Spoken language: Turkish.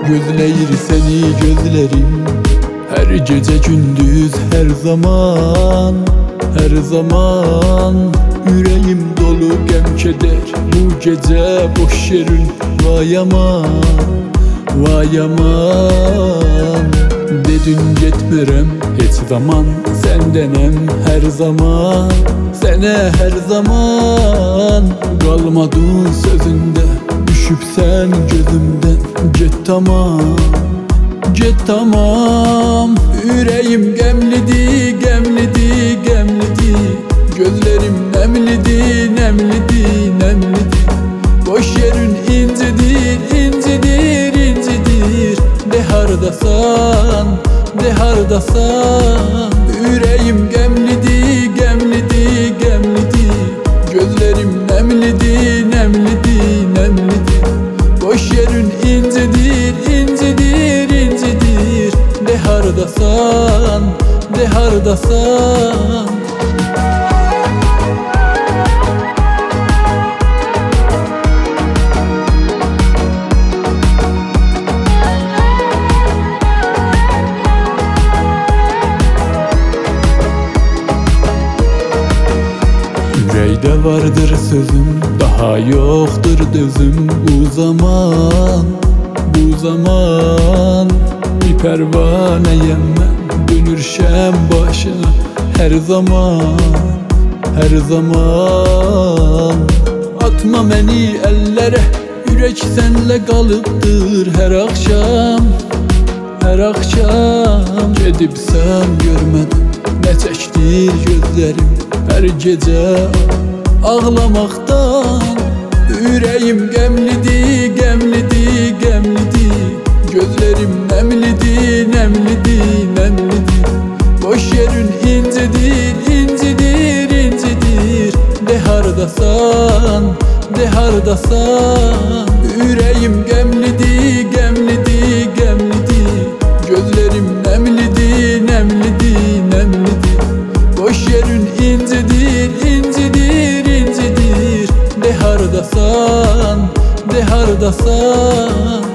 Gözleyir seni gözlerim, her gece gündüz her zaman. Her zaman yüreğim dolu gəm keder, bu gece boş yerin vay aman. Vay aman, dedin getmirəm heç zaman, sendenem her zaman. Sene her zaman kalmadın sözünde, düşüpsen gözümden. Get tamam, get tamam. Yüreğim gemlidi, gemlidi, gemlidi. Gözlerim nemlidi, nemlidi, nemlidi. Boş yerin incidir, incidir, incidir. De hardasan, de hardasan. Yüreğim gemlidi, gemlidi, gemlidi. Gözlerim nemlidi, nemlidi, nemlidi. Boş yerin incidir, incidir, incidir. De hardasan, de hardasan. Yüreğde vardır sözüm, daha yoktur dözüm. Bu zaman, bu zaman bir pervaneyem ben, dönürşem başına her zaman. Her zaman atma beni ellere, yürek senle kalıptır her akşam. Her akşam gedib sen görmedin, ne çektir gözlerim her gece ağlamaktan. Yüreğim gemlidi, gemlidi, gemlidi. Gözlerim nemlidi, nemlidi, nemlidi. Boş yerin incidir, incidir, incidir. De hardasan, de hardasan. Yüreğim gemlidi, gemlidi, gemlidi. Gözlerim nemlidi, nemlidi, nemlidi. Boş yerin incidir, incidir, incidir. De hardasan, de hardasan.